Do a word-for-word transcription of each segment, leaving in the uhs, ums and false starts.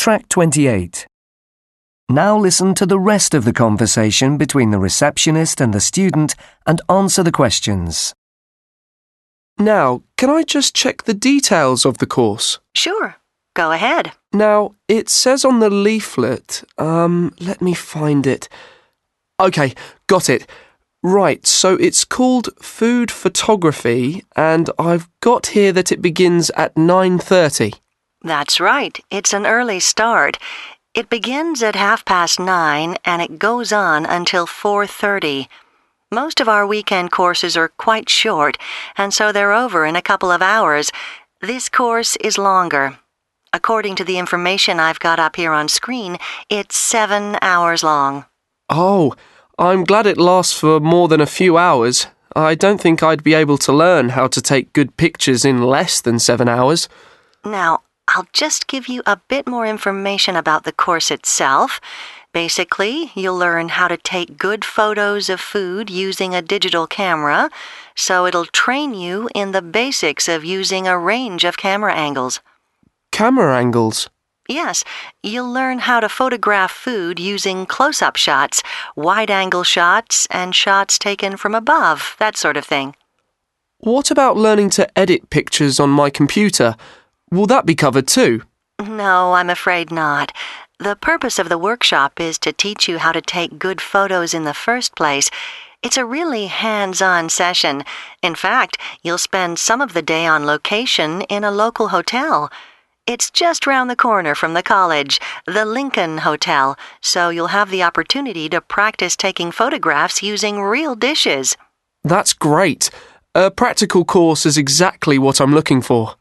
Track twenty-eight. Now listen to the rest of the conversation between the receptionist and the student and answer the questions. Now, can I just check the details of the course? Sure. Go ahead. Now, it says on the leaflet, um, let me find it. Okay, got it. Right, so it's called Food Photography, and I've got here that it begins at nine thirty. That's right. It's an early start. It begins at half past nine and it goes on until four thirty. Most of our weekend courses are quite short, and so they're over in a couple of hours. This course is longer. According to the information I've got up here on screen, it's seven hours long. Oh, I'm glad it lasts for more than a few hours. I don't think I'd be able to learn how to take good pictures in less than seven hours. Now, I'll just give you a bit more information about the course itself. Basically, you'll learn how to take good photos of food using a digital camera, so it'll train you in the basics of using a range of camera angles. Camera angles? Yes, you'll learn how to photograph food using close-up shots, wide-angle shots, and shots taken from above, that sort of thing. What about learning to edit pictures on my computer? Will that be covered too? No, I'm afraid not. The purpose of the workshop is to teach you how to take good photos in the first place. It's a really hands-on session. In fact, you'll spend some of the day on location in a local hotel. It's just round the corner from the college, the Lincoln Hotel, so you'll have the opportunity to practice taking photographs using real dishes. That's great. A practical course is exactly what I'm looking for.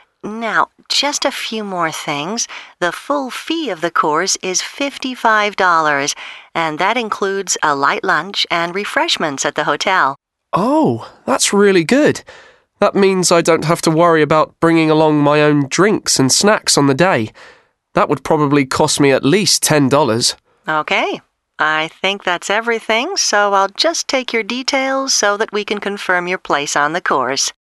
Now, just a few more things. The full fee of the course is fifty-five dollars, and that includes a light lunch and refreshments at the hotel. Oh, that's really good. That means I don't have to worry about bringing along my own drinks and snacks on the day. That would probably cost me at least ten dollars. Okay, I think that's everything, so I'll just take your details so that we can confirm your place on the course.